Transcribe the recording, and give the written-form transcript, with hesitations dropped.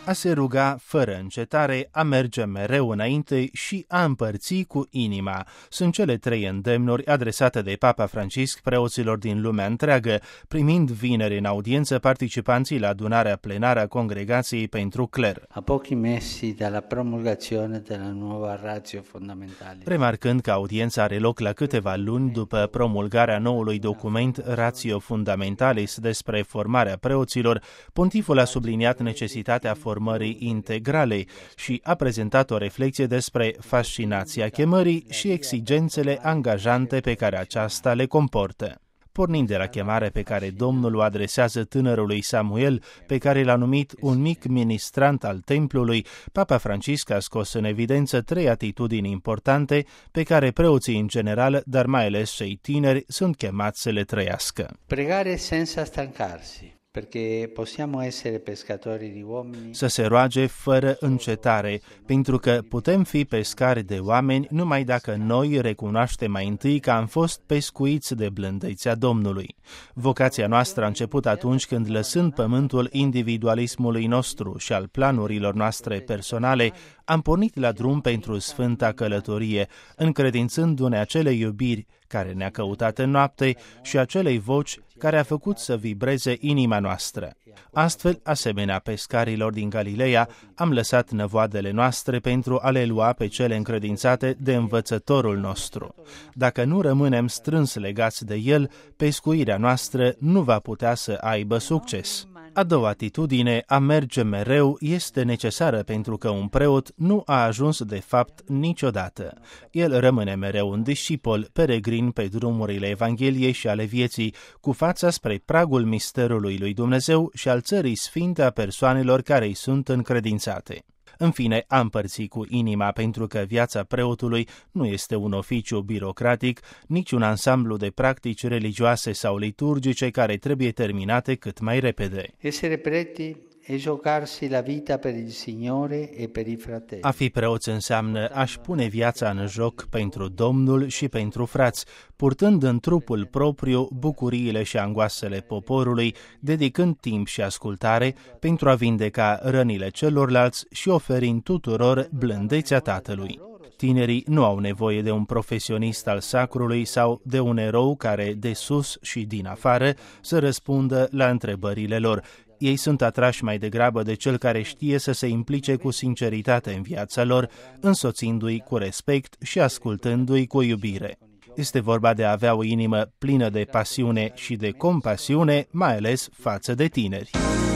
a se ruga fără încetare, a merge mereu înainte și a împărți cu inima. Sunt cele 3 îndemnuri adresate de Papa Francisc preoților din lumea întreagă, primind vineri în audiență participanții la adunarea plenară a Congregației pentru Cler. A pochi mesi dalla promulgazione della nuova ratio fondamentale. Remarcând că audiența are loc la câteva luni după promulgarea noului document Ratio Fundamentalis despre formarea preoților, pontiful a subliniat necesitatea formării integrale și a prezentat o reflecție despre fascinația chemării și exigențele angajante pe care aceasta le comportă. Pornind de la chemare pe care Domnul o adresează tânărului Samuel, pe care l-a numit un mic ministrant al templului, Papa Francisc a scos în evidență 3 atitudini importante pe care preoții în general, dar mai ales cei tineri, sunt chemați să le trăiască. Pregare senza stancarsi. Perché possiamo essere pescatori di uomini. Să se roage fără încetare, pentru că putem fi pescari de oameni numai dacă noi recunoaștem mai întâi că am fost pescuiți de blândețea Domnului. Vocația noastră a început atunci când, lăsând pământul individualismului nostru și al planurilor noastre personale, am pornit la drum pentru sfânta călătorie, încredințându-ne acele iubiri care ne-a căutat în noapte și acelei voci care a făcut să vibreze inima noastră. Astfel, asemenea pescarilor din Galileea, am lăsat năvoadele noastre pentru a le lua pe cele încredințate de învățătorul nostru. Dacă nu rămânem strâns legați de el, pescuirea noastră nu va putea să aibă succes. A doua atitudine, a merge mereu, este necesară pentru că un preot nu a ajuns de fapt niciodată. El rămâne mereu un discipol, peregrin pe drumurile Evangheliei și ale vieții, cu fața spre pragul misterului lui Dumnezeu și al țării sfinte a persoanelor care îi sunt încredințate. În fine, a împărți cu inima, pentru că viața preotului nu este un oficiu birocratic, nici un ansamblu de practici religioase sau liturgice care trebuie terminate cât mai repede. Essere preti e giocarsi la vita per il Signore e per i fratelli. A fi preoți înseamnă a-și pune viața în joc pentru Domnul și pentru frați, purtând în trupul propriu bucuriile și angoasele poporului, dedicând timp și ascultare pentru a vindeca rănile celorlalți și oferind tuturor blândețea Tatălui. Tinerii nu au nevoie de un profesionist al sacrului sau de un erou care, de sus și din afară, să răspundă la întrebările lor. Ei sunt atrași mai degrabă de cel care știe să se implice cu sinceritate în viața lor, însoțindu-i cu respect și ascultându-i cu iubire. Este vorba de a avea o inimă plină de pasiune și de compasiune, mai ales față de tineri.